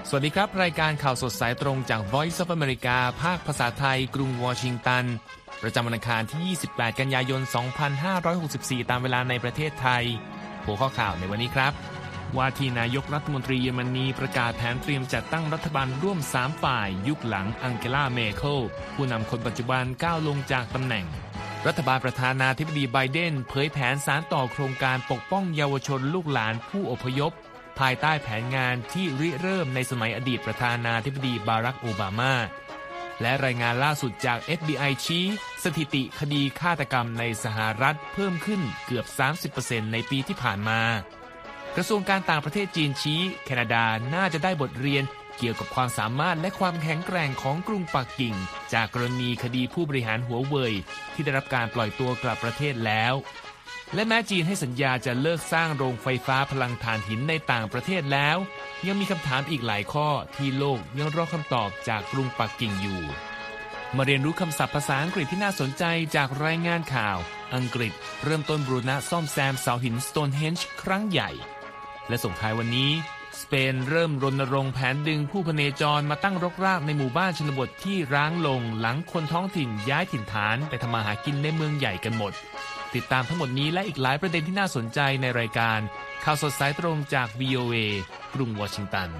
สวัสดีครับรายการข่าวสดสายตรงจาก Voice of America ภาคภาษาไทยกรุงวอชิงตันประจำวันอังคารที่ 28 กันยายน 2564 ตามเวลาในประเทศไทยหัวข้อข่าวในวันนี้ครับว่าที่นายกรัฐมนตรีเยอรมนีประกาศแผนเตรียมจัดตั้งรัฐบาลร่วม 3 ฝ่ายยุคหลังอังเกลา เมเคิลผู้นำคนปัจจุบันก้าวลงจากตำแหน่งรัฐบาลประธานาธิบดีไบเดนเผยแผนสานต่อโครงการปกป้องเยาวชนลูกหลานผู้อพยพภายใต้แผนงานที่ริเริ่มในสมัยอดีตประธานาธิบดีบารักโอบามาและรายงานล่าสุดจาก FBI ชี้สถิติคดีฆาตกรรมในสหรัฐเพิ่มขึ้นเกือบ 30% ในปีที่ผ่านมากระทรวงการต่างประเทศจีนชี้แคนาดาน่าจะได้บทเรียนเกี่ยวกับความสามารถและความแข็งแกร่งของกรุงปักกิ่งจากกรณีคดีผู้บริหารหัวเว่ยที่ได้รับการปล่อยตัวกลับประเทศแล้วและแม้จีนให้สัญญาจะเลิกสร้างโรงไฟฟ้าพลังถ่านหินในต่างประเทศแล้วยังมีคำถามอีกหลายข้อที่โลกยังรอคำตอบจากกรุงปักกิ่งอยู่มาเรียนรู้คำศัพท์ภาษาอังกฤษที่น่าสนใจจากรายงานข่าวอังกฤษเริ่มต้นบูรณะซ่อมแซมเสาหิน Stonehenge ครั้งใหญ่และส่งท้ายวันนี้สเปนเริ่มรณรงค์แผนดึงผู้พเนจรมาตั้งรกรากในหมู่บ้านชนบทที่ร้างลงหลังคนท้องถิ่นย้ายถิ่นฐานไปทำมาหากินในเมืองใหญ่กันหมดติดตามทั้งหมดนี้และอีกหลายประเด็นที่น่าสนใจในรายการข่าวสดสายตรงจาก VOA กรุงวอชิงตัน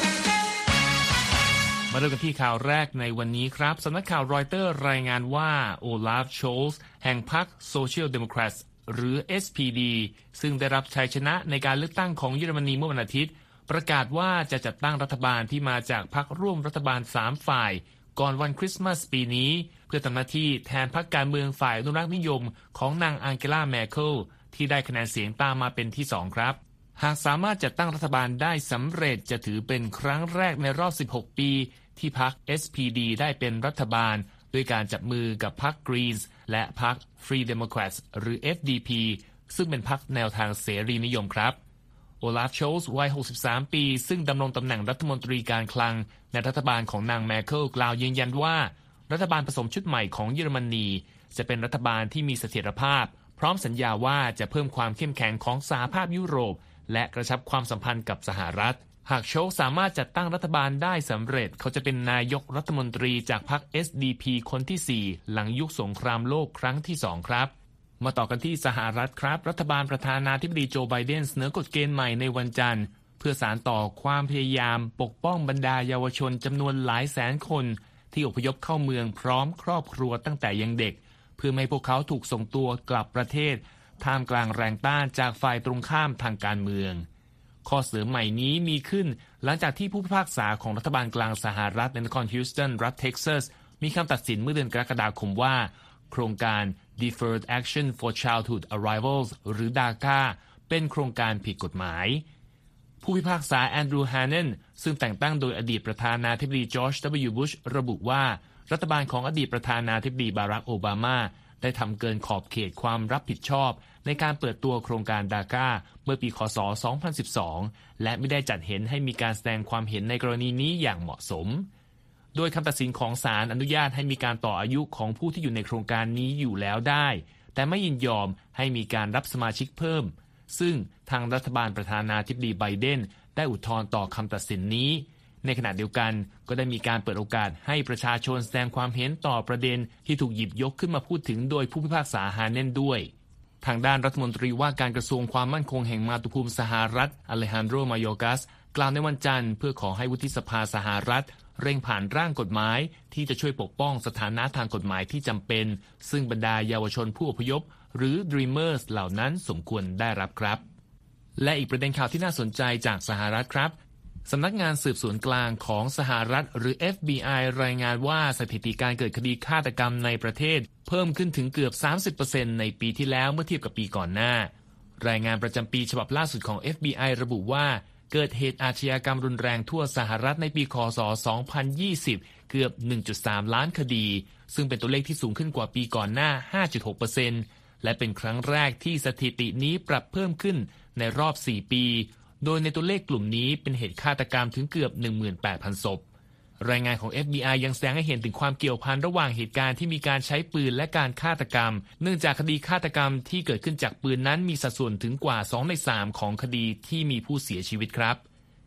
มาเริ่มกันที่ข่าวแรกในวันนี้ครับสำนักข่าวรอยเตอร์รายงานว่าโอลาฟ โชลส์แห่งพรรค Social Democrats หรือ SPD ซึ่งได้รับชัยชนะในการเลือกตั้งของเยอรมนีเมื่อวันอาทิตย์ประกาศว่าจะจัดตั้งรัฐบาลที่มาจากพรรคร่วมรัฐบาล3ฝ่ายก่อนวันคริสต์มาสปีนี้เพื่อทำหน้าที่แทนพรรคการเมืองฝ่ายอนุรักษ์นิยมของนางอังเกลา เมเคิลที่ได้คะแนนเสียงตามมาเป็นที่2ครับหากสามารถจัดตั้งรัฐบาลได้สำเร็จจะถือเป็นครั้งแรกในรอบ16ปีที่พรรค SPD ได้เป็นรัฐบาลด้วยการจับมือกับพรรค Greens และพรรค Free Democrats หรือ FDP ซึ่งเป็นพรรคแนวทางเสรีนิยมครับโอลาฟ โชลส์วัย63ปีซึ่งดำรงตำแหน่งรัฐมนตรีการคลังในรัฐบาลของนางเมเคิลกล่าวยืนยันว่ารัฐบาลผสมชุดใหม่ของเยอรมนีจะเป็นรัฐบาลที่มีเสถียรภาพพร้อมสัญญาว่าจะเพิ่มความเข้มแข็งของสหภาพยุโรปและกระชับความสัมพันธ์กับสหรัฐหากโชลส์สามารถจัดตั้งรัฐบาลได้สำเร็จเขาจะเป็นนายกรัฐมนตรีจากพรรค SDP คนที่4หลังยุคสงครามโลกครั้งที่2ครับมาต่อกันที่สหรัฐครับรัฐบาลประธานาธิบดีโจไบเดนเสนอกฎเกณฑ์ใหม่ในวันจันทร์เพื่อสานต่อความพยายามปกป้องบรรดาเยาวชนจำนวนหลายแสนคนที่อพยพเข้าเมืองพร้อมครอบครัวตั้งแต่ยังเด็กเพื่อไม่ให้พวกเขาถูกส่งตัวกลับประเทศท่ามกลางแรงต้านจากฝ่ายตรงข้ามทางการเมืองข้อเสนอใหม่นี้มีขึ้นหลังจากที่ผู้พิพากษาของรัฐบาลกลางสหรัฐในนครฮิวสตันรัฐเท็กซัสมีคำตัดสินเมื่อเดือนกรกฎาคมว่าโครงการ Deferred Action for Childhood Arrivals หรือ DACA เป็นโครงการผิดกฎหมายผู้พิพากษาแอนดรูว์ ฮานเนนซึ่งแต่งตั้งโดยอดีตประธานาธิบดีจอร์จ W. บุชระบุว่ารัฐบาลของอดีตประธานาธิบดีบารักโอบามาได้ทำเกินขอบเขตความรับผิดชอบในการเปิดตัวโครงการ DACA เมื่อปีคศ 2012 และไม่ได้จัดเห็นให้มีการแสดงความเห็นในกรณีนี้อย่างเหมาะสมโดยคำตัดสินของศาลอนุญาตให้มีการต่ออายุของผู้ที่อยู่ในโครงการนี้อยู่แล้วได้แต่ไม่ยินยอมให้มีการรับสมาชิกเพิ่มซึ่งทางรัฐบาลประธานาธิบดีไบเดนได้อุทธรณ์ต่อคำตัดสินนี้ในขณะเดียวกันก็ได้มีการเปิดโอกาสให้ประชาชนแสดงความเห็นต่อประเด็นที่ถูกหยิบยกขึ้นมาพูดถึงโดยผู้พิพากษาฮาเนนด้วยทางด้านรัฐมนตรีว่าการกระทรวงความมั่นคงแห่งมาตุภูมิสหรัฐอเลฮันโดร มายอร์กัสกล่าวในวันจันทร์เพื่อขอให้วุฒิสภาสหรัฐเร่งผ่านร่างกฎหมายที่จะช่วยปกป้องสถานะทางกฎหมายที่จำเป็นซึ่งบรรดาเยาวชนผู้อพยพหรือ Dreamers เหล่านั้นสมควรได้รับครับและอีกประเด็นข่าวที่น่าสนใจจากสหรัฐครับสำนักงานสืบสวนกลางของสหรัฐหรือ FBI รายงานว่าสถิติการเกิดคดีฆาตกรรมในประเทศเพิ่มขึ้นถึงเกือบ 30% ในปีที่แล้วเมื่อเทียบกับปีก่อนหน้ารายงานประจำปีฉบับล่าสุดของ FBI ระบุว่าเกิดเหตุอาชญากรรมรุนแรงทั่วสหรัฐในปีคศ 2020 เกือบ 1.3 ล้านคดีซึ่งเป็นตัวเลขที่สูงขึ้นกว่าปีก่อนหน้า 5.6% และเป็นครั้งแรกที่สถิตินี้ปรับเพิ่มขึ้นในรอบ 4 ปีโดยในตัวเลขกลุ่มนี้เป็นเหตุฆาตกรรมถึงเกือบ 18,000 ศพรายงานของ FBI ยังแสดงให้เห็นถึงความเกี่ยวพันระหว่างเหตุการณ์ที่มีการใช้ปืนและการฆาตกรรมเนื่องจากคดีฆาตกรรมที่เกิดขึ้นจากปืนนั้นมีสัดส่วนถึงกว่า 2 ใน 3 ของคดีที่มีผู้เสียชีวิตครับ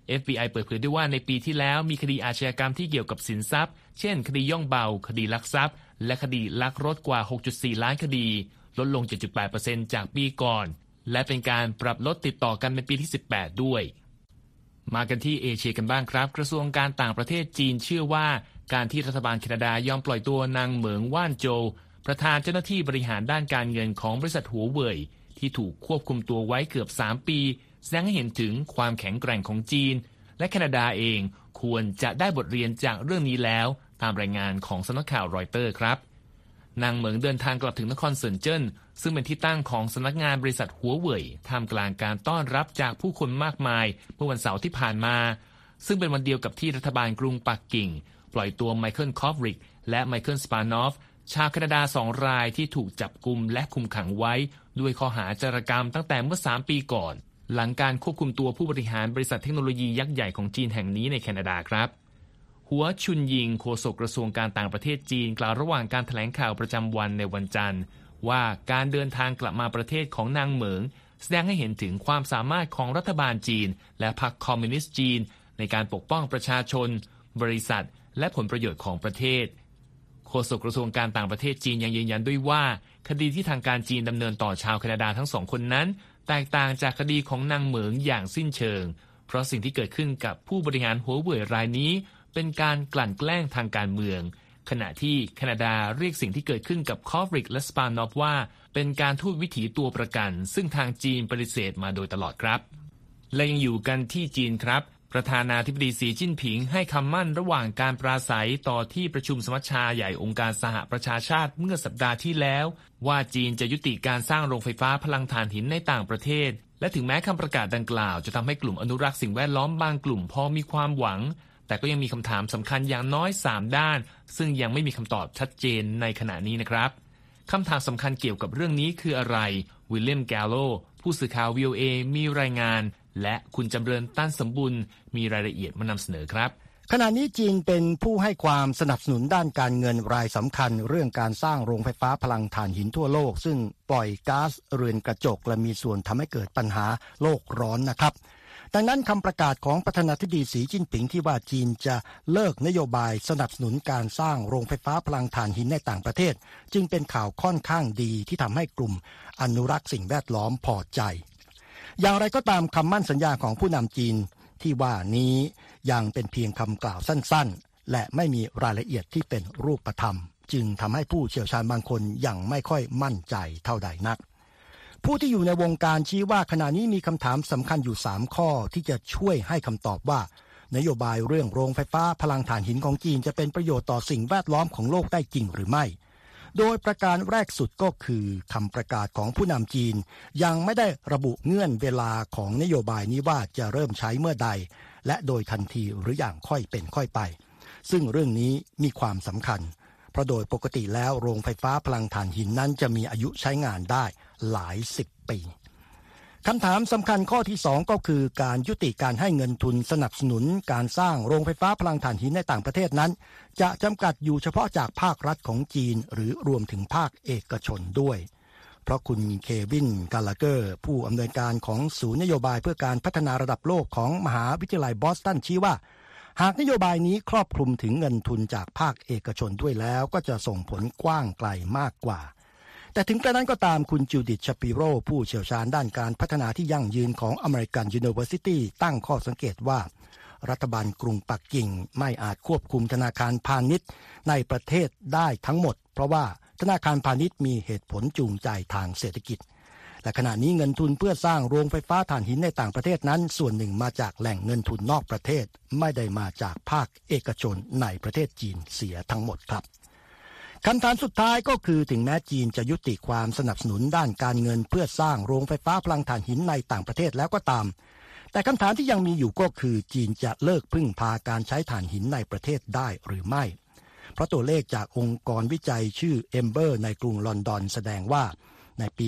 FBI เปิดเผยด้วยว่าในปีที่แล้วมีคดีอาชญากรรมที่เกี่ยวกับสินทรัพย์เช่นคดีย่องเบาคดีลักทรัพย์และคดีลักรถกว่า 6.4 ล้านคดีลดลง 7.8% จากปีก่อนและเป็นการปรับลดติดต่อกันเป็นปีที่ 18 ด้วยมากันที่เอเชียกันบ้างครับกระทรวงการต่างประเทศจีนเชื่อว่าการที่รัฐบาลแคนาดายอมปล่อยตัวนางเหมิงว่านโจวประธานเจ้าหน้าที่บริหารด้านการเงินของบริษัทหัวเว่ยที่ถูกควบคุมตัวไว้เกือบ3ปีแสดงให้เห็นถึงความแข็งแกร่งของจีนและแคนาดาเองควรจะได้บทเรียนจากเรื่องนี้แล้วตามรายงานของสำนักข่าวรอยเตอร์ครับนางเหมิงเดินทางกลับถึงนครเซินเจิ้นซึ่งเป็นที่ตั้งของสำนักงานบริษัทหัวเว่ยท่ามกลางการต้อนรับจากผู้คนมากมายเมื่อวันเสาร์ที่ผ่านมาซึ่งเป็นวันเดียวกับที่รัฐบาลกรุงปักกิ่งปล่อยตัวไมเคิลคอฟริกและไมเคิลสปานอฟชาวแคนาดา2 รายที่ถูกจับกุมและคุมขังไว้ด้วยข้อหาจารกรรมตั้งแต่เมื่อ3 ปีก่อนหลังการควบคุมตัวผู้บริหารบริษัทเทคโนโลยียักษ์ใหญ่ของจีนแห่งนี้ในแคนาดาครับหัวชุนยิงโฆษกกระทรวงการต่างประเทศจีนกล่าวระหว่างการแถลงข่าวประจำวันในวันจันทร์ว่าการเดินทางกลับมาประเทศของนางเหมิงแสดงให้เห็นถึงความสามารถของรัฐบาลจีนและพรรคคอมมิวนิสต์จีนในการปกป้องประชาชนบริษัทและผลประโยชน์ของประเทศโฆษกกระทรวงการต่างประเทศจีนยังยืนยันด้วยว่าคดีที่ทางการจีนดำเนินต่อชาวแคนาดาทั้ง2 คนนั้นแตกต่างจากคดีของนางเหมิงอย่างสิ้นเชิงเพราะสิ่งที่เกิดขึ้นกับผู้บริหารหัวเว่ยรายนี้เป็นการกลั่นแกล้งทางการเมืองขณะที่แคนาดาเรียกสิ่งที่เกิดขึ้นกับคอฟริกและสปานอฟว่าเป็นการทูตวิถีตัวประกันซึ่งทางจีนปฏิเสธมาโดยตลอดครับและยังอยู่กันที่จีนครับประธานาธิบดีสีจิ้นผิงให้คำมั่นระหว่างการปราศัยต่อที่ประชุมสมัชชาใหญ่องค์การสหประชาชาติเมื่อสัปดาห์ที่แล้วว่าจีนจะยุติการสร้างโรงไฟฟ้าพลังถ่านหินในต่างประเทศและถึงแม้คำประกาศดังกล่าวจะทำให้กลุ่มอนุรักษ์สิ่งแวดล้อมบางกลุ่มพอมีความหวังแต่ก็ยังมีคำถามสำคัญอย่างน้อย3 ด้านซึ่งยังไม่มีคำตอบชัดเจนในขณะนี้นะครับคำถามสำคัญเกี่ยวกับเรื่องนี้คืออะไรวิลเลียมแกลโลผู้สื่อข่าว VOA มีรายงานและคุณจำเริญตั้นสมบุญมีรายละเอียดมานำเสนอครับขณะนี้จีนเป็นผู้ให้ความสนับสนุนด้านการเงินรายสำคัญเรื่องการสร้างโรงไฟฟ้าพลังถ่านหินทั่วโลกซึ่งปล่อยก๊าซเรือนกระจกและมีส่วนทำให้เกิดปัญหาโลกร้อนนะครับดังนั้นคำประกาศของประธานาธิบดีสีจิ้นผิงที่ว่าจีนจะเลิกนโยบายสนับสนุนการสร้างโรงไฟฟ้าพลังถ่านหินในต่างประเทศจึงเป็นข่าวค่อนข้างดีที่ทำให้กลุ่มอนุรักษ์สิ่งแวดล้อมพอใจอย่างไรก็ตามคำมั่นสัญญาของผู้นำจีนที่ว่านี้ยังเป็นเพียงคำกล่าวสั้นๆและไม่มีรายละเอียดที่เป็นรูปธรรมจึงทำให้ผู้เชี่ยวชาญบางคนยังไม่ค่อยมั่นใจเท่าใดนักผู้ที่อยู่ในวงการชี้ว่าขณะนี้มีคำถามสำคัญอยู่3 ข้อที่จะช่วยให้คำตอบว่านโยบายเรื่องโรงไฟฟ้าพลังถ่านหินของจีนจะเป็นประโยชน์ต่อสิ่งแวดล้อมของโลกได้จริงหรือไม่โดยประการแรกสุดก็คือคำประกาศของผู้นำจีนยังไม่ได้ระบุเงื่อนเวลาของนโยบายนี้ว่าจะเริ่มใช้เมื่อใดและโดยทันทีหรืออย่างค่อยเป็นค่อยไปซึ่งเรื่องนี้มีความสำคัญเพราะโดยปกติแล้วโรงไฟฟ้าพลังถ่านหินนั้นจะมีอายุใช้งานได้หลาย10 ปีคำถามสำคัญข้อที่2ก็คือการยุติการให้เงินทุนสนับสนุนการสร้างโรงไฟฟ้าพลังถ่านหินในต่างประเทศนั้นจะจำกัดอยู่เฉพาะจากภาครัฐของจีนหรือรวมถึงภาคเอกชนด้วยเพราะคุณเควินกาลาเกอร์ผู้อำนวยการของศูนย์นโยบายเพื่อการพัฒนาระดับโลกของมหาวิทยาลัยบอสตันชี้ว่าหากนโยบายนี้ครอบคลุมถึงเงินทุนจากภาคเอกชนด้วยแล้วก็จะส่งผลกว้างไกลมากกว่าแต่ถึงกระนั้นก็ตามคุณจูดิธ ชาปิโรผู้เชี่ยวชาญด้านการพัฒนาที่ยั่งยืนของ American University ตั้งข้อสังเกตว่ารัฐบาลกรุงปักกิ่งไม่อาจควบคุมธนาคารพาณิชย์ในประเทศได้ทั้งหมดเพราะว่าธนาคารพาณิชย์มีเหตุผลจูงใจทางเศรษฐกิจและขณะนี้เงินทุนเพื่อสร้างโรงไฟฟ้าถ่านหินในต่างประเทศนั้นส่วนหนึ่งมาจากแหล่งเงินทุนนอกประเทศไม่ได้มาจากภาคเอกชนในประเทศจีนเสียทั้งหมดครับคำถามสุดท้ายก็คือถึงแม้จีนจะยุติความสนับสนุนด้านการเงินเพื่อสร้างโรงไฟฟ้าพลังถ่านหินในต่างประเทศแล้วก็ตามแต่คำถามที่ยังมีอยู่ก็คือจีนจะเลิกพึ่งพาการใช้ถ่านหินในประเทศได้หรือไม่เพราะตัวเลขจากองค์กรวิจัยชื่อเอมเบอร์ในกรุงลอนดอนแสดงว่าในปี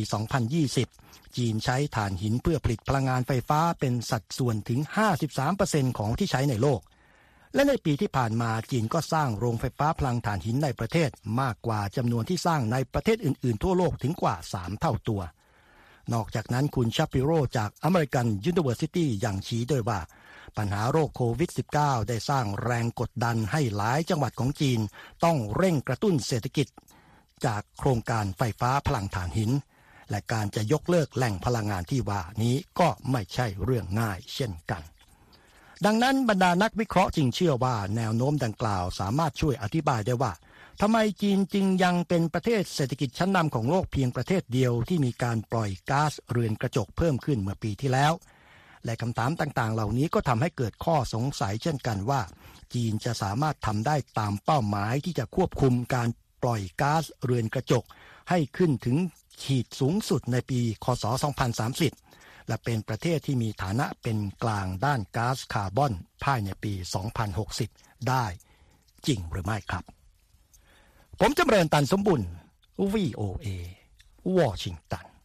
2020 จีนใช้ถ่านหินเพื่อผลิตพลังงานไฟฟ้าเป็นสัดส่วนถึง 53% ของที่ใช้ในโลกและในปีที่ผ่านมาจีนก็สร้างโรงไฟฟ้าพลังถ่านหินในประเทศมากกว่าจำนวนที่สร้างในประเทศอื่นๆทั่วโลกถึงกว่า3 เท่าตัวนอกจากนั้นคุณชาปิโรจาก American University ยังชี้ด้วยว่าปัญหาโรคโควิด -19 ได้สร้างแรงกดดันให้หลายจังหวัดของจีนต้องเร่งกระตุ้นเศรษฐกิจจากโครงการไฟฟ้าพลังถ่านหินและการจะยกเลิกแหล่งพลังงานที่ว่านี้ก็ไม่ใช่เรื่องง่ายเช่นกันดังนั้นบรรดานักวิเคราะห์จึงเชื่อว่าแนวโน้มดังกล่าวสามารถช่วยอธิบายได้ว่าทำไมจีนจึงยังเป็นประเทศเศรษฐกิจชั้นนำของโลกเพียงประเทศเดียวที่มีการปล่อยก๊าซเรือนกระจกเพิ่มขึ้นเมื่อปีที่แล้วและคำถามต่างๆเหล่านี้ก็ทำให้เกิดข้อสงสัยเช่นกันว่าจีนจะสามารถทำได้ตามเป้าหมายที่จะควบคุมการปล่อยก๊าซเรือนกระจกให้ขึ้นถึงขีดสูงสุดในปีค.ศ. 2030และเป็นประเทศที่มีฐานะเป็นกลางด้านก๊าซคาร์บอนภายในปี 2060 ได้จริงหรือไม่ครับผมจำเริญตันสมบุญ VOA วอชิงตัน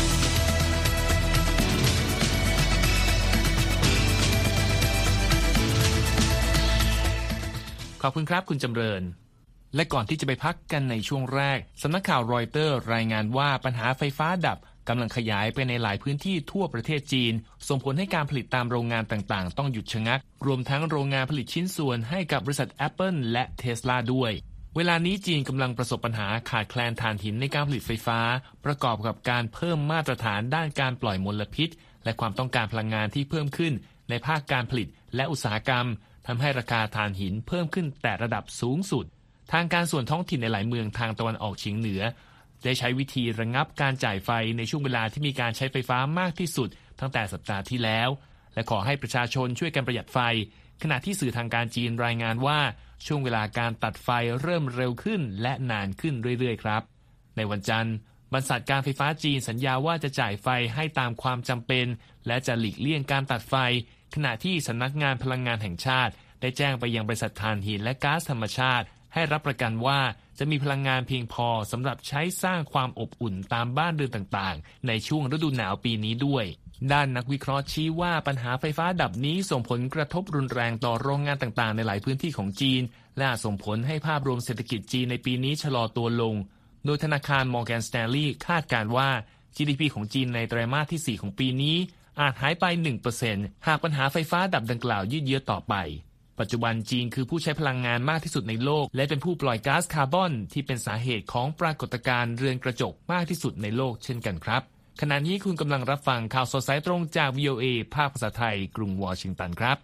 ขอบคุณครับคุณจำเริญและก่อนที่จะไปพักกันในช่วงแรกสำนักข่าวรอยเตอร์รายงานว่าปัญหาไฟฟ้าดับกำลังขยายไปในหลายพื้นที่ทั่วประเทศจีนส่งผลให้การผลิตตามโรงงานต่างๆต้องหยุดชะงักรวมทั้งโรงงานผลิตชิ้นส่วนให้กับบริษัท Apple และ Tesla ด้วยเวลานี้จีนกำลังประสบปัญหาขาดแคลนถ่านหินในการผลิตไฟฟ้าประกอบกับการเพิ่มมาตรฐานด้านการปล่อยมลพิษและความต้องการพลังงานที่เพิ่มขึ้นในภาคการผลิตและอุตสาหกรรมทำให้ราคาถ่านหินเพิ่มขึ้นแต่ระดับสูงสุดทางการส่วนท้องถิ่นในหลายเมืองทางตะวันออกเฉียงเหนือได้ใช้วิธีระงับการจ่ายไฟในช่วงเวลาที่มีการใช้ไฟฟ้ามากที่สุดตั้งแต่สัปดาห์ที่แล้วและขอให้ประชาชนช่วยกันประหยัดไฟขณะที่สื่อทางการจีนรายงานว่าช่วงเวลาการตัดไฟเริ่มเร็วขึ้นและนานขึ้นเรื่อยๆครับในวันจันทร์บริษัทการไฟฟ้าจีนสัญญาว่าจะจ่ายไฟให้ตามความจำเป็นและจะหลีกเลี่ยงการตัดไฟขณะที่สำนักงานพลังงานแห่งชาติได้แจ้งไปยังบริษัทถ่านหินและก๊าซธรรมชาติให้รับประกันว่าจะมีพลังงานเพียงพอสำหรับใช้สร้างความอบอุ่นตามบ้านเรือนต่างๆในช่วงฤดูหนาวปีนี้ด้วยด้านนักวิเคราะห์ชี้ว่าปัญหาไฟฟ้าดับนี้ส่งผลกระทบรุนแรงต่อโรงงานต่างๆในหลายพื้นที่ของจีนและส่งผลให้ภาพรวมเศรษฐกิจจีนในปีนี้ชะลอตัวลงโดยธนาคาร Morgan Stanley คาดการณ์ว่า GDP ของจีนในไตรมาสที่ 4 ของปีนี้อาจหายไป 1% หากปัญหาไฟฟ้าดับดังกล่าวยืดเยื้อต่อไปปัจจุบันจีนคือผู้ใช้พลังงานมากที่สุดในโลกและเป็นผู้ปล่อยก๊าซคาร์บอนที่เป็นสาเหตุของปรากฏการณ์เรือนกระจกมากที่สุดในโลกเช่นกันครับขณะนี้คุณกำลังรับฟังข่าวสดสายตรงจาก VOA ภาคภาษาไทยกรุงวอชิงตันครับ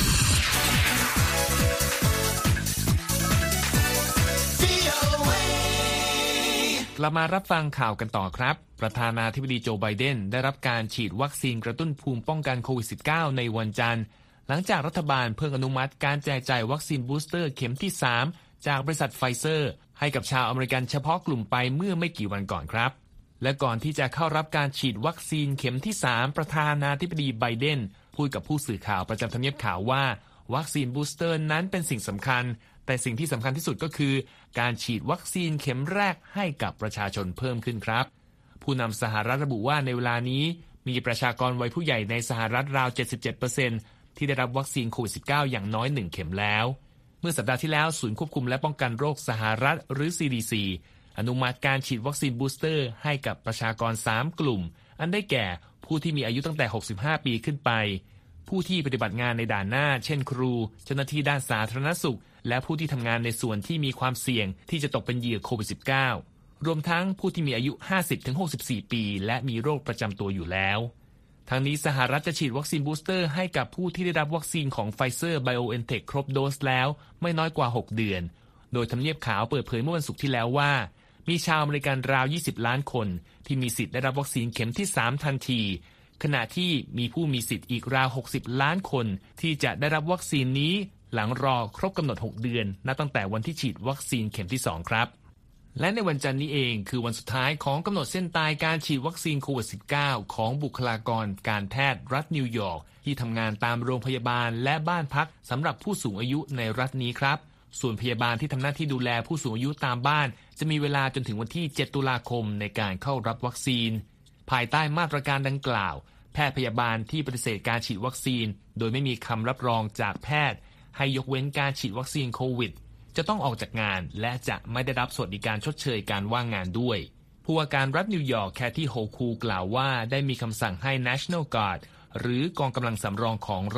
กลับมารับฟังข่าวกันต่อครับประธานาธิบดีโจไบเดนได้รับการฉีดวัคซีนกระตุ้นภูมิป้องกันโควิด -19 ในวันจันทร์หลังจากรัฐบาลเพิ่งอนุมัติการแจกจ่ายวัคซีนบูสเตอร์เข็มที่ 3 จากบริษัทไฟเซอร์ให้กับชาวอเมริกันเฉพาะกลุ่มไปเมื่อไม่กี่วันก่อนครับและก่อนที่จะเข้ารับการฉีดวัคซีนเข็มที่ 3 ประธานาธิบดีไบเดนพูดกับผู้สื่อข่าวประจำทำเนียบขาวว่าวัคซีนบูสเตอร์นั้นเป็นสิ่งสำคัญแต่สิ่งที่สำคัญที่สุดก็คือการฉีดวัคซีนเข็มแรกให้กับประชาชนเพิ่มขึ้นครับผู้นำสหรัฐระบุว่าในเวลานี้มีประชากรวัยผู้ใหญ่ในสหรัฐราว 77%ที่ได้รับวัคซีนโควิด -19 อย่างน้อย1เข็มแล้วเมื่อสัปดาห์ที่แล้วศูนย์ควบคุมและป้องกันโรคสหรัฐหรือ CDC อนุมัติการฉีดวัคซีนบูสเตอร์ให้กับประชากร3กลุ่มอันได้แก่ผู้ที่มีอายุตั้งแต่65ปีขึ้นไปผู้ที่ปฏิบัติงานในด่านหน้าเช่นครูเจ้าหน้าที่ด้านสาธารณสุขและผู้ที่ทำงานในส่วนที่มีความเสี่ยงที่จะตกเป็นเหยื่อโควิด -19 รวมทั้งผู้ที่มีอายุ 50-64 ปีและมีโรคประจำตัวอยู่แล้วทางนี้สหรัฐจะฉีดวัคซีนบูสเตอร์ให้กับผู้ที่ได้รับวัคซีนของ Pfizer BioNTech ครบโดสแล้วไม่น้อยกว่า6เดือนโดยทำเนียบขาวเปิดเผยเมื่อวันศุกร์ที่แล้วว่ามีชาวอเมริกันราว20ล้านคนที่มีสิทธิ์ได้รับวัคซีนเข็มที่3ทันทีขณะที่มีผู้มีสิทธิ์อีกราว60ล้านคนที่จะได้รับวัคซีนนี้หลังรอครบกำหนด6เดือนนับตั้งแต่วันที่ฉีดวัคซีนเข็มที่2ครับและในวันจันทร์นี้เองคือวันสุดท้ายของกำหนดเส้นตายการฉีดวัคซีนโควิด -19 ของบุคลากรการแพทย์รัฐนิวยอร์กที่ทำงานตามโรงพยาบาลและบ้านพักสำหรับผู้สูงอายุในรัฐนี้ครับส่วนพยาบาลที่ทำหน้าที่ดูแลผู้สูงอายุตามบ้านจะมีเวลาจนถึงวันที่7ตุลาคมในการเข้ารับวัคซีนภายใต้มาตรการดังกล่าวแพทย์พยาบาลที่ปฏิเสธการฉีดวัคซีนโดยไม่มีคำรับรองจากแพทย์ให้ยกเว้นการฉีดวัคซีนโควิดจะต้องออกจากงานและจะไม่ได้รับสวัสดิการชดเชยการว่างงานด้วยผู้ว่าการรัฐนิวยอร์กแคที่โฮคูกล่าวว่าได้มีคำสั่งให้ National Guard หรือกองกำลังสำรองของรัฐ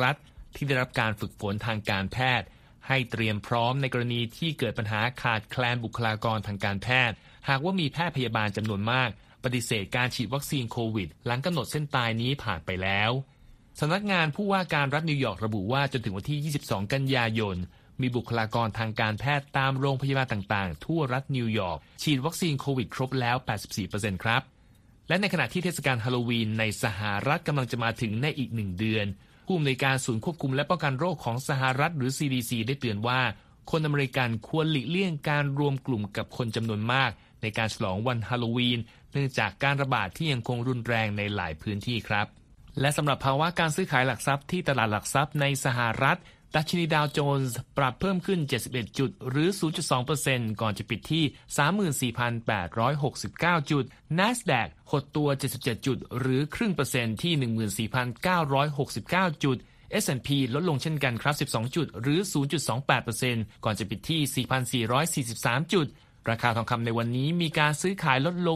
ที่ได้รับการฝึกฝนทางการแพทย์ให้เตรียมพร้อมในกรณีที่เกิดปัญหาขาดแคลนบุคลากรทางการแพทย์หากว่ามีแพทย์พยาบาลจำนวนมากปฏิเสธการฉีดวัคซีนโควิดหลังกำหนดเส้นตายนี้ผ่านไปแล้วสำนักงานผู้ว่าการรัฐนิวยอร์กระบุว่าจนถึงวันที่22กันยายนมีบุคลากรทางการแพทย์ตามโรงพยาบาลต่างๆทั่วรัฐนิวยอร์กฉีดวัคซีนโควิดครบแล้ว 84% ครับและในขณะที่เทศกาลฮาโลวีนในสหรัฐกำลังจะมาถึงในอีก1เดือนผู้อำนวยการศูนย์ควบคุมและป้องกันโรคของสหรัฐหรือ CDC ได้เตือนว่าคนอเมริกันควรหลีกเลี่ยงการรวมกลุ่มกับคนจำนวนมากในการฉลองวันฮาโลวีนเนื่องจากการระบาดที่ยังคงรุนแรงในหลายพื้นที่ครับและสำหรับภาวะการซื้อขายหลักทรัพย์ที่ตลาดหลักทรัพย์ในสหรัฐดัชนีดาวโจนส์ปรับเพิ่มขึ้น71จุดหรือ 0.2% ก่อนจะปิดที่ 34,869 จุด NASDAQ หดตัว77จุดหรือครึ่งเปอร์เซ็นต์ที่ 14,969 จุด S&P ลดลงเช่นกันครับ12จุดหรือ 0.28% ก่อนจะปิดที่ 4,443 จุดราคาทองคำในวันนี้มีการซื้อขายลดลง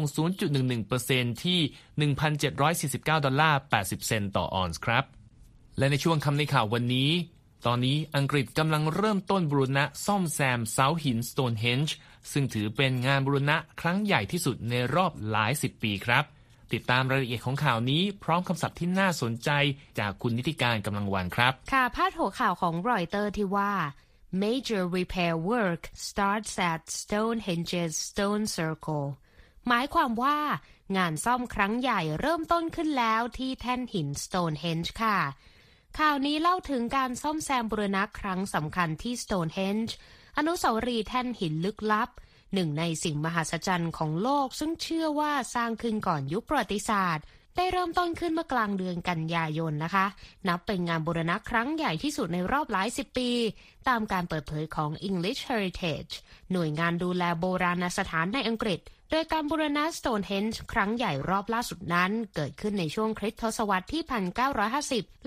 0.11% ที่ 1,749.80 เซนต์ต่อออนซ์ครับและในช่วงคำในข่าววันนี้ตอนนี้อังกฤษกำลังเริ่มต้นบูรณะซ่อมแซมเสาหิน Stonehenge ซึ่งถือเป็นงานบูรณะครั้งใหญ่ที่สุดในรอบหลาย10ปีครับติดตามรายละเอียดของข่าวนี้พร้อมคำศัพท์ที่น่าสนใจจากคุณนิติการกำลังวันครับค่ะพาดหัวข่าวของรอยเตอร์ที่ว่า Major repair work starts at Stonehenge's Stone Circle หมายความว่างานซ่อมครั้งใหญ่เริ่มต้นขึ้นแล้วที่แท่นหิน Stonehenge ค่ะข่าวนี้เล่าถึงการซ่อมแซมบูรณะครั้งสำคัญที่ Stonehenge อนุสาวรีย์แท่นหินลึกลับหนึ่งในสิ่งมหัศจรรย์ของโลกซึ่งเชื่อว่าสร้างขึ้นก่อนยุคประวัติศาสตร์ได้เริ่มต้นขึ้นเมื่อกลางเดือนกันยายนนะคะนับเป็นงานบูรณะครั้งใหญ่ที่สุดในรอบหลาย10ปีตามการเปิดเผยของ English Heritage หน่วยงานดูแลโบราณสถานในอังกฤษโดยการบูรณะ Stonehenge ครั้งใหญ่รอบล่าสุดนั้นเกิดขึ้นในช่วงคริสตศตวรรษที่ 1950 และ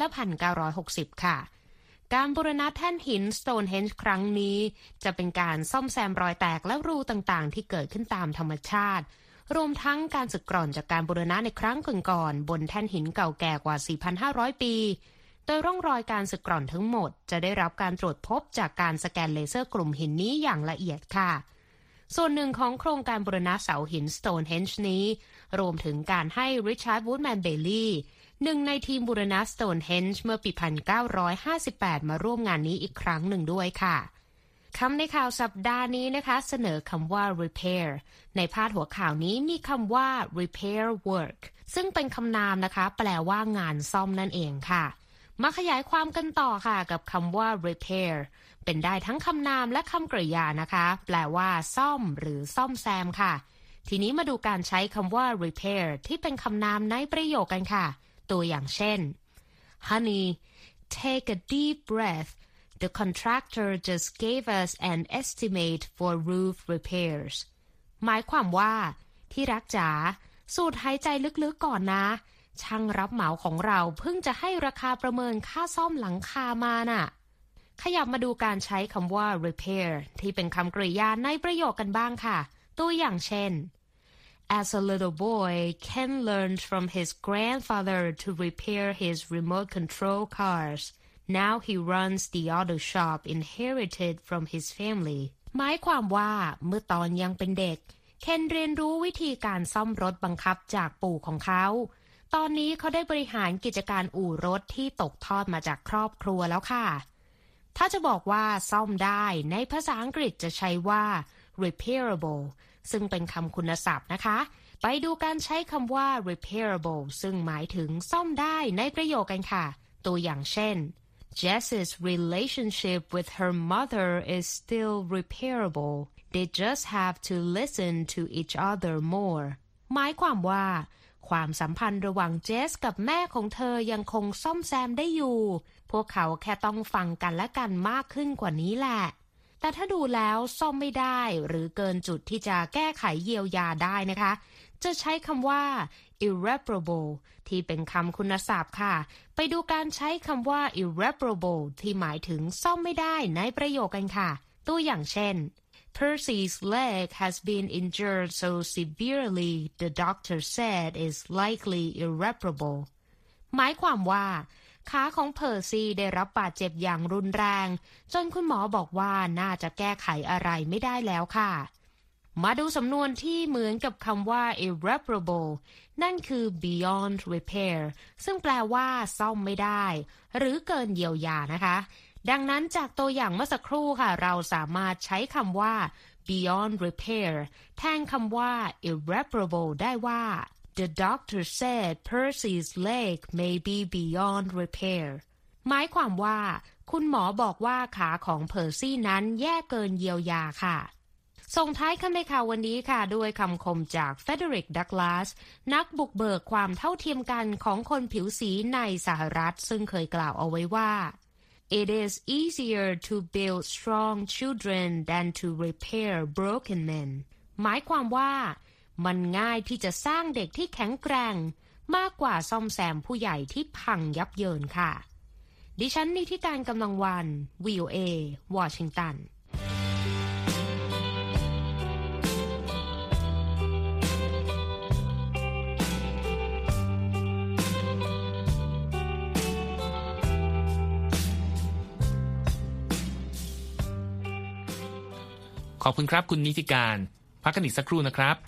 1960 ค่ะการบูรณะแท่นหิน Stonehenge ครั้งนี้จะเป็นการซ่อมแซมรอยแตกและรูต่างๆที่เกิดขึ้นตามธรรมชาติรวมทั้งการสึกกร่อนจากการบูรณะในครั้งก่อนๆบนแท่นหินเก่าแก่กว่า 4,500 ปีโดยร่องรอยการสึกกร่อนทั้งหมดจะได้รับการตรวจพบจากการสแกนเลเซอร์กลุ่มหินนี้อย่างละเอียดค่ะส่วนหนึ่งของโครงการบูรณะเสาหิน Stonehenge นี้รวมถึงการให้ Richard Woodman Bailey หนึ่งในทีมบูรณะ Stonehenge เมื่อปี 1958 มาร่วมงานนี้อีกครั้งหนึ่งด้วยค่ะคำในข่าวสัปดาห์นี้นะคะเสนอคำว่า repair ในพาดหัวข่าวนี้มีคำว่า repair work ซึ่งเป็นคำนามนะคะแปลว่างานซ่อมนั่นเองค่ะมาขยายความกันต่อค่ะกับคำว่า repair เป็นได้ทั้งคำนามและคำกริยานะคะแปลว่าซ่อมหรือซ่อมแซมค่ะทีนี้มาดูการใช้คำว่า repair ที่เป็นคำนามในประโยคกันค่ะตัวอย่างเช่น Honey, take a deep breath.The contractor just gave us an estimate for roof repairs หมายความว่าที่รักจ๋าสูดหายใจลึกๆก่อนนะช่างรับเหมาของเราเพิ่งจะให้ราคาประเมินค่าซ่อมหลังคามาน่ะขยับมาดูการใช้คำว่า repair ที่เป็นคำกริยาในประโยคกันบ้างค่ะตัวอย่างเช่น As a little boy, Ken learned from his grandfather to repair his remote control cars.Now he runs the auto shop inherited from his family หมายความว่าเมื่อตอนยังเป็นเด็กเคนเรียนรู้วิธีการซ่อมรถบังคับจากปู่ของเขาตอนนี้เขาได้บริหารกิจการอู่รถที่ตกทอดมาจากครอบครัวแล้วค่ะถ้าจะบอกว่าซ่อมได้ในภาษาอังกฤษจะใช้ว่า repairable ซึ่งเป็นคำคุณศัพท์นะคะไปดูการใช้คำว่า repairable ซึ่งหมายถึงซ่อมได้ในประโยคกันค่ะตัวอย่างเช่นJess's relationship with her mother is still repairable. They just have to listen to each other more. หมายความว่าความสัมพันธ์ระหว่างเจสกับแม่ของเธอยังคงซ่อมแซมได้อยู่พวกเขาแค่ต้องฟังกันและกันมากขึ้นกว่านี้แหละแต่ถ้าดูแล้วซ่อมไม่ได้หรือเกินจุดที่จะแก้ไขเยียวยาได้นะคะจะใช้คำว่า irreparable ที่เป็นคำคุณศัพท์ค่ะไปดูการใช้คำว่า irreparable ที่หมายถึงซ่อมไม่ได้ในประโยคกันค่ะตัวอย่างเช่น Percy's leg has been injured so severely the doctor said is likely irreparable หมายความว่าขาของเพอร์ซี่ได้รับบาดเจ็บอย่างรุนแรงจนคุณหมอบอกว่าน่าจะแก้ไขอะไรไม่ได้แล้วค่ะมาดูสำนวนที่เหมือนกับคำว่า irreparable นั่นคือ beyond repair ซึ่งแปลว่าซ่อมไม่ได้หรือเกินเยียวยานะคะดังนั้นจากตัวอย่างเมื่อสักครู่ค่ะเราสามารถใช้คำว่า beyond repair แทนคำว่า irreparable ได้ว่า The doctor said Percy's leg may be beyond repair หมายความว่าคุณหมอบอกว่าขาของเพอร์ซี่นั้นแย่เกินเยียวยาค่ะส่งท้ายคำในข่าววันนี้ค่ะด้วยคำคมจากเฟเดริก ดักลาสนักบุกเบิกความเท่าเทียมกันของคนผิวสีในสหรัฐซึ่งเคยกล่าวเอาไว้ว่า It is easier to build strong children than to repair broken men หมายความว่ามันง่ายที่จะสร้างเด็กที่แข็งแกร่งมากกว่าซ่อมแซมผู้ใหญ่ที่พังยับเยินค่ะดิฉันนิติการกำลังวัน VOA วอชิงตันขอบคุณครับคุณนิติการพักกันอีกสักครู่นะครับ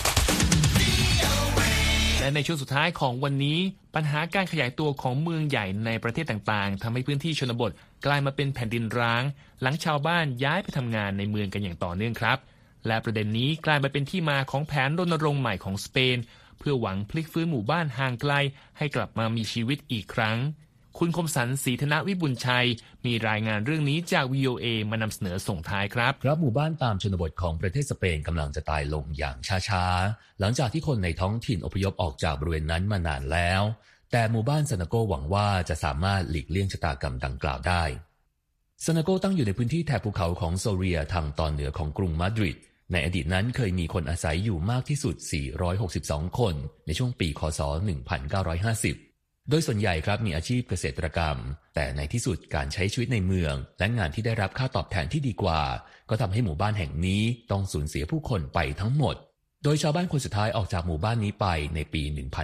และในช่วงสุดท้ายของวันนี้ปัญหาการขยายตัวของเมืองใหญ่ในประเทศต่างๆทำให้พื้นที่ชนบทกลายมาเป็นแผ่นดินร้างหลังชาวบ้านย้ายไปทำงานในเมืองกันอย่างต่อเนื่องครับและประเด็นนี้กลายมาเป็นที่มาของแผนรณรงค์ใหม่ของสเปนเพื่อหวังพลิกฟื้นหมู่บ้านห่างไกลให้กลับมามีชีวิตอีกครั้งคุณคมสันต์ศรีธนวิบุญชัยมีรายงานเรื่องนี้จาก VOA มานำเสนอส่งท้ายครับหมู่บ้านตามชนบทของประเทศสเปนกำลังจะตายลงอย่างช้าๆหลังจากที่คนในท้องถิ่นอพยพออกจากบริเวณนั้นมานานแล้วแต่หมู่บ้านซานาโกหวังว่าจะสามารถหลีกเลี่ยงชะตากรรมดังกล่าวได้ซานาโกตั้งอยู่ในพื้นที่แถบภูเขาของโซเรียทางตอนเหนือของกรุงมาดริดในอดีตนั้นเคยมีคนอาศัยอยู่มากที่สุด462คนในช่วงปีคศ1950โดยส่วนใหญ่ครับมีอาชีพเกษตรกรรมแต่ในที่สุดการใช้ชีวิตในเมืองและงานที่ได้รับค่าตอบแทนที่ดีกว่าก็ทำให้หมู่บ้านแห่งนี้ต้องสูญเสียผู้คนไปทั้งหมดโดยชาวบ้านคนสุดท้ายออกจากหมู่บ้านนี้ไปในปี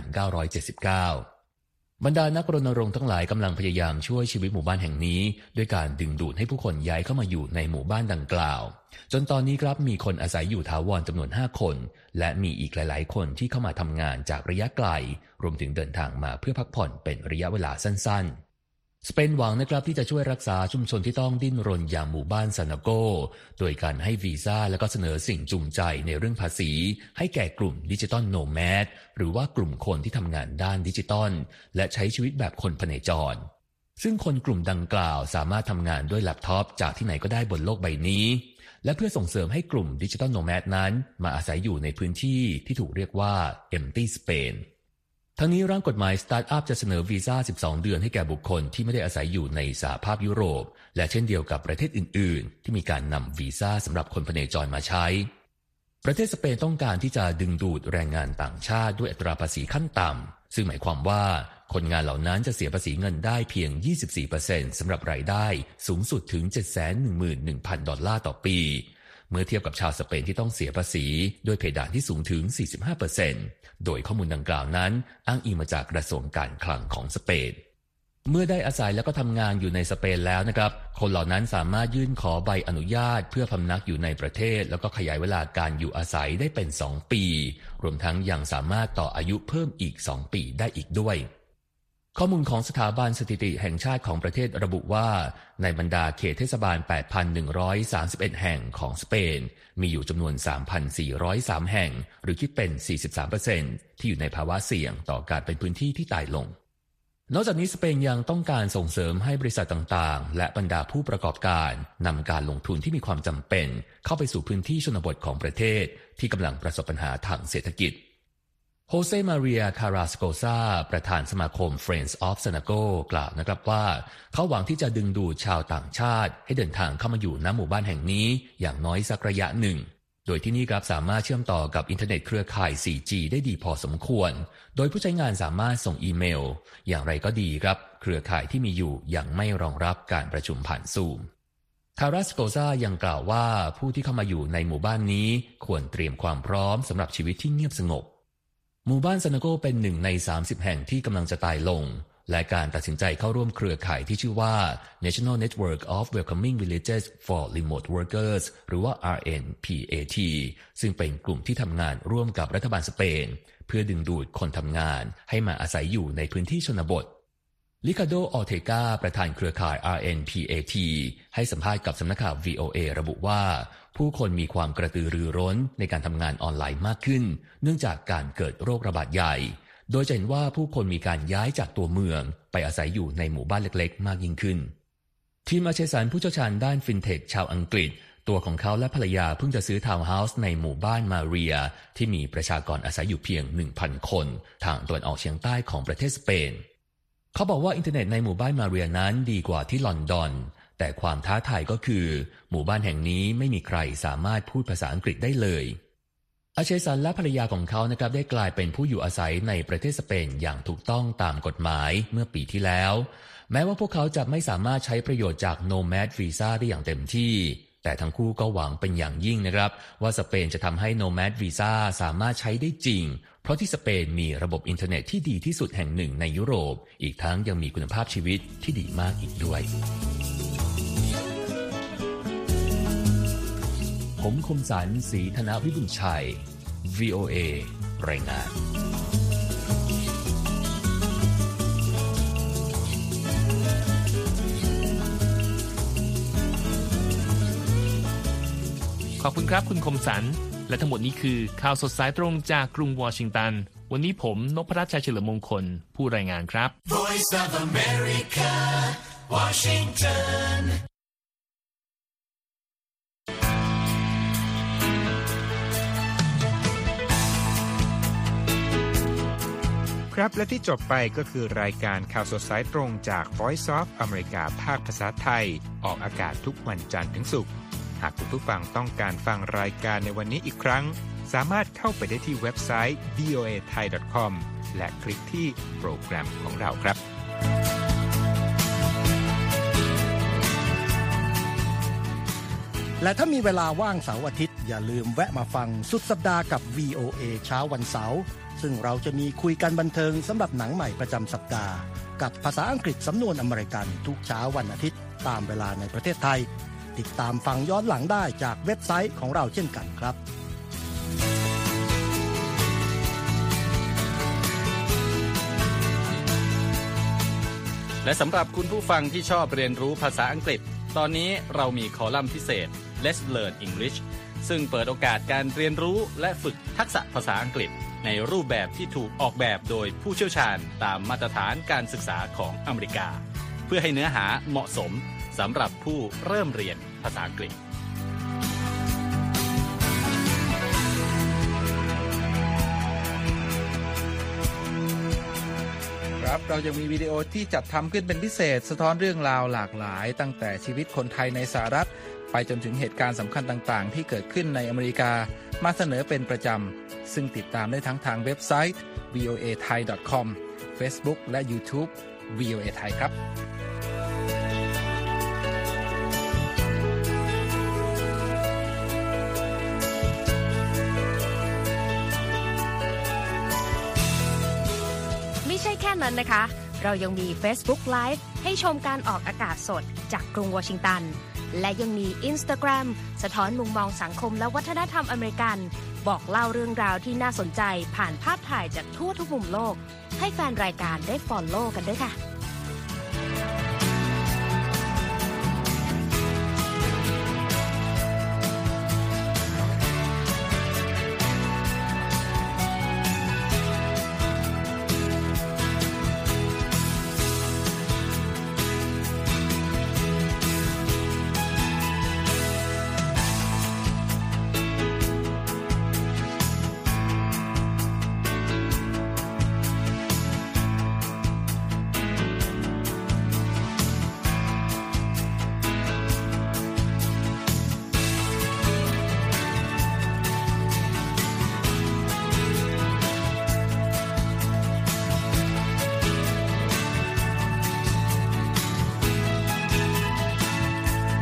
1979 บรรดานักรณรงค์ทั้งหลายกำลังพยายามช่วยชีวิตหมู่บ้านแห่งนี้ด้วยการดึงดูดให้ผู้คนย้ายเข้ามาอยู่ในหมู่บ้านดังกล่าวจนตอนนี้ครับมีคนอาศัยอยู่ถาวรจำนวน5คนและมีอีกหลายๆคนที่เข้ามาทำงานจากระยะไกลรวมถึงเดินทางมาเพื่อพักผ่อนเป็นระยะเวลาสั้นๆสเปนหวังนะครับที่จะช่วยรักษาชุมชนที่ต้องดิ้นรนอย่างหมู่บ้านซานาโกโดยการให้วีซ่าและก็เสนอสิ่งจูงใจในเรื่องภาษีให้แก่กลุ่มดิจิตอลโนแมดหรือว่ากลุ่มคนที่ทำงานด้านดิจิตอลและใช้ชีวิตแบบคนพเนจรซึ่งคนกลุ่มดังกล่าวสามารถทำงานด้วยแล็ปท็อปจากที่ไหนก็ได้บนโลกใบนี้และเพื่อส่งเสริมให้กลุ่มดิจิตอลโนแมดนั้นมาอาศัยอยู่ในพื้นที่ที่ถูกเรียกว่า Empty Spain ทั้งนี้ร่างกฎหมายสตาร์ทอัพจะเสนอวีซ่า12เดือนให้แก่บุคคลที่ไม่ได้อาศัยอยู่ในสหภาพยุโรปและเช่นเดียวกับประเทศอื่นๆที่มีการนำวีซ่าสำหรับคนพเนจรมาใช้ประเทศสเปนต้องการที่จะดึงดูดแรงงานต่างชาติด้วยอัตราภาษีขั้นต่ำซึ่งหมายความว่าคนงานเหล่านั้นจะเสียภาษีเงินได้เพียง 24% สำหรับรายได้สูงสุดถึง 711,000 ดอลลาร์ต่อปีเมื่อเทียบกับชาวสเปนที่ต้องเสียภาษีโดยเพดานที่สูงถึง 45% โดยข้อมูลดังกล่าวนั้นอ้างอิงมาจากกระทรวงการคลังของสเปนเมื่อได้อาศัยแล้วก็ทำงานอยู่ในสเปนแล้วนะครับคนเหล่านั้นสามารถยื่นขอใบอนุญาตเพื่อพำนักอยู่ในประเทศแล้วก็ขยายเวลาการอยู่อาศัยได้เป็น2ปีรวมทั้งยังสามารถต่ออายุเพิ่มอีก2ปีได้อีกด้วยข้อมูลของสถาบันสถิติแห่งชาติของประเทศระบุว่าในบรรดาเขตเทศบาล 8,131 แห่งของสเปนมีอยู่จำนวน 3,403 แห่งหรือคิดเป็น 43% ที่อยู่ในภาวะเสี่ยงต่อการเป็นพื้นที่ที่ตายลงนอกจากนี้สเปนยังต้องการส่งเสริมให้บริษัทต่างๆและบรรดาผู้ประกอบการนำการลงทุนที่มีความจำเป็นเข้าไปสู่พื้นที่ชนบทของประเทศที่กำลังประสบปัญหาทางเศรษฐกิจโฮเซมาเรียคาราสโกซาประธานสมาคม Friends of Sanago กล่าวนะครับว่าเขาหวังที่จะดึงดูดชาวต่างชาติให้เดินทางเข้ามาอยู่ณหมู่บ้านแห่งนี้อย่างน้อยสักระยะหนึ่งโดยที่นี่ครับสามารถเชื่อมต่อกับอินเทอร์เน็ตเครือข่าย 4G ได้ดีพอสมควรโดยผู้ใช้งานสามารถส่งอีเมลอย่างไรก็ดีครับเครือข่ายที่มีอยู่ยังไม่รองรับการประชุมผ่านซูมคาราสโกซายังกล่าวว่าผู้ที่เข้ามาอยู่ในหมู่บ้านนี้ควรเตรียมความพร้อมสำหรับชีวิตที่เงียบสงบหมู่บ้านซานาโกเป็น1ใน30แห่งที่กำลังจะตายลงและการตัดสินใจเข้าร่วมเครือข่ายที่ชื่อว่า National Network of Welcoming Villages for Remote Workers หรือว่า RNPAT ซึ่งเป็นกลุ่มที่ทำงานร่วมกับรัฐบาลสเปนเพื่อดึงดูดคนทำงานให้มาอาศัยอยู่ในพื้นที่ชนบทลิคาโด ออร์เทกาประธานเครือข่าย RNPAT ให้สัมภาษณ์กับสำนักข่าว VOA ระบุว่าผู้คนมีความกระตือรือร้นในการทำงานออนไลน์มากขึ้นเนื่องจากการเกิดโรคระบาดใหญ่โดยจะเห็นว่าผู้คนมีการย้ายจากตัวเมืองไปอาศัยอยู่ในหมู่บ้านเล็กๆมากยิ่งขึ้นทีมอาเชสันผู้เชี่ยวชาญด้านฟินเทคชาวอังกฤษตัวของเขาและภรรยาเพิ่งจะซื้อทาวน์เฮาส์ในหมู่บ้านมาเรียที่มีประชากรอาศัยอยู่เพียง 1,000 คนทางตะวันออกเฉียงใต้ของประเทศสเปนเขาบอกว่าอินเทอร์เน็ตในหมู่บ้านมาเรียนั้นดีกว่าที่ลอนดอนแต่ความท้าทายก็คือหมู่บ้านแห่งนี้ไม่มีใครสามารถพูดภาษาอังกฤษได้เลยอาเชสันและภรรยาของเขานะครับได้กลายเป็นผู้อยู่อาศัยในประเทศสเปนอย่างถูกต้องตามกฎหมายเมื่อปีที่แล้วแม้ว่าพวกเขาจะไม่สามารถใช้ประโยชน์จาก Nomad Visa ได้อย่างเต็มที่แต่ทั้งคู่ก็หวังเป็นอย่างยิ่งนะครับว่าสเปนจะทำให้ Nomad Visa สามารถใช้ได้จริงเพราะที่สเปนมีระบบอินเทอร์เน็ตที่ดีที่สุดแห่งหนึ่งในยุโรปอีกทั้งยังมีคุณภาพชีวิตที่ดีมากอีกด้วยผมคมสันต์ ศรีธนวิบุญชัย VOA รายงานขอบคุณครับคุณคมสันต์และทั้งหมดนี้คือข่าวสดสายตรงจากกรุงวอชิงตันวันนี้ผมนพรัตน์ ชัยเฉลิมมงคลผู้รายงานครับ Voice of America Washington ครับและที่จบไปก็คือรายการข่าวสดสายตรงจาก Voice of America ภาคภาษาไทยออกอากาศทุกวันจันทร์ถึงศุกร์หากคุณผู้ฟังต้องการฟังรายการในวันนี้อีกครั้งสามารถเข้าไปได้ที่เว็บไซต์ voathai.com และคลิกที่โปรแกรมของเราครับและถ้ามีเวลาว่างเสาร์อาทิตย์อย่าลืมแวะมาฟังสุดสัปดาห์กับ VOA เช้าวันเสาร์ซึ่งเราจะมีคุยกันบันเทิงสำหรับหนังใหม่ประจำสัปดาห์กับภาษาอังกฤษสำนวนอเมริกันทุกเช้าวันอาทิตย์ตามเวลาในประเทศไทยติดตามฟังย้อนหลังได้จากเว็บไซต์ของเราเช่นกันครับและสำหรับคุณผู้ฟังที่ชอบเรียนรู้ภาษาอังกฤษตอนนี้เรามีคอลัมน์พิเศษ Let's Learn English ซึ่งเปิดโอกาสการเรียนรู้และฝึกทักษะภาษาอังกฤษในรูปแบบที่ถูกออกแบบโดยผู้เชี่ยวชาญตามมาตรฐานการศึกษาของอเมริกาเพื่อให้เนื้อหาเหมาะสมสำหรับผู้เริ่มเรียนภาษาอังกฤษครับเรายังมีวิดีโอที่จัดทำขึ้นเป็นพิเศษสะท้อนเรื่องราวหลากหลายตั้งแต่ชีวิตคนไทยในสหรัฐไปจนถึงเหตุการณ์สำคัญต่างๆที่เกิดขึ้นในอเมริกามาเสนอเป็นประจำซึ่งติดตามได้ทั้งทางเว็บไซต์ voathai.com Facebook และ YouTube VOA Thai ครับไม่ใช่แค่นั้นนะคะเรายังมี Facebook Live ให้ชมการออกอากาศสดจากกรุงวอชิงตันและยังมี Instagram สะท้อนมุมมองสังคมและวัฒนธรรมอเมริกันบอกเล่าเรื่องราวที่น่าสนใจผ่านภาพถ่ายจากทั่วทุกมุมโลกให้แฟนรายการได้ follow กันด้วยค่ะ